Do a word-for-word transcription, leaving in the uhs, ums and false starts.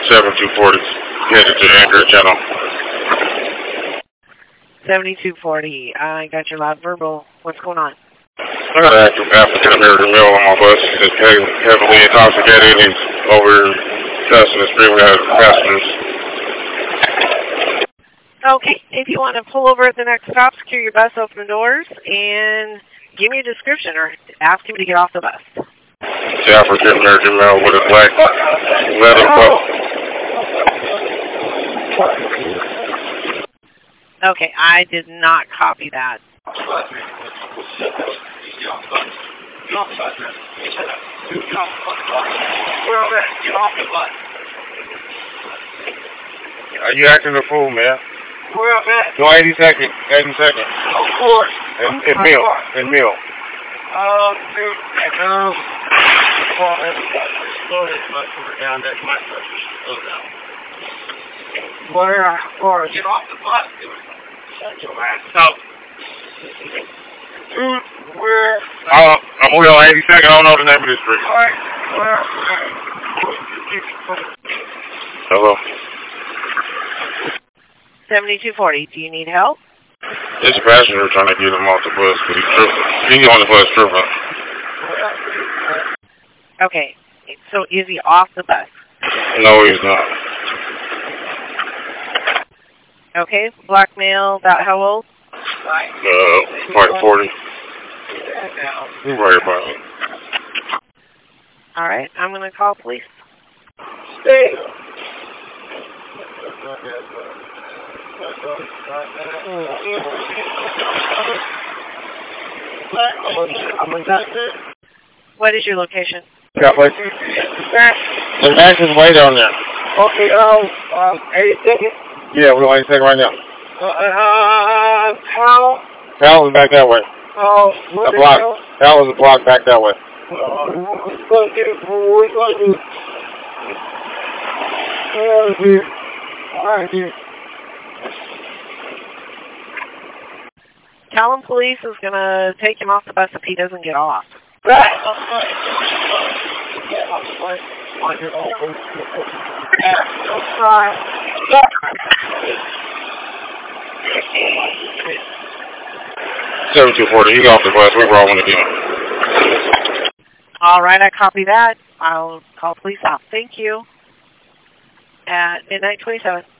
seventy-two forty, headed to Anchorage Channel. seventy-two forty, I got your loud verbal. What's going on? I got an active African American male on my bus. He's heavily intoxicated. He's over cussing and screaming at passengers. Okay, if you want to pull over at the next stop, secure your bus, open the doors, and give me a description or ask him to get off the bus. The African American male with a black leather cup. Okay, I did not copy that. Are you acting a fool, man? Where up at? Go eighty seconds. eighty seconds. Of course. And, and Mill. And Mill. Oh, dude. Um, slow this bus down. That's my pressure. Slow down. Where? Where? Get off the bus, dude. Shut your ass up. Dude, where? Uh, I'm Will, eighty second. I don't know the name of this street. Alright. Where? Hello. seventy-two forty, do you need help? This passenger trying to get him off the bus because he's tripping. He's on the bus tripping. Okay, so is he off the bus? No, he's not. Okay, black male, about how old? Uh, like forty. He's right about it. All right, I'm going to call police. Stay. What is your location? Got place? The back is way down there. Okay, um, um, eighty seconds. Yeah, we're eighty second right now. Uh, uh, how? Hal is back that way. Oh, what A the block. hell? Hal is a block back that way. Uh, what's going to do? What's going to do? Oh, dude. All right, dude. Tell him police is going to take him off the bus if he doesn't get off. Right. seventy-two forty, he's off the bus. We're rolling again. All right, I copy that. I'll call police off. Thank you. At midnight twenty-seven.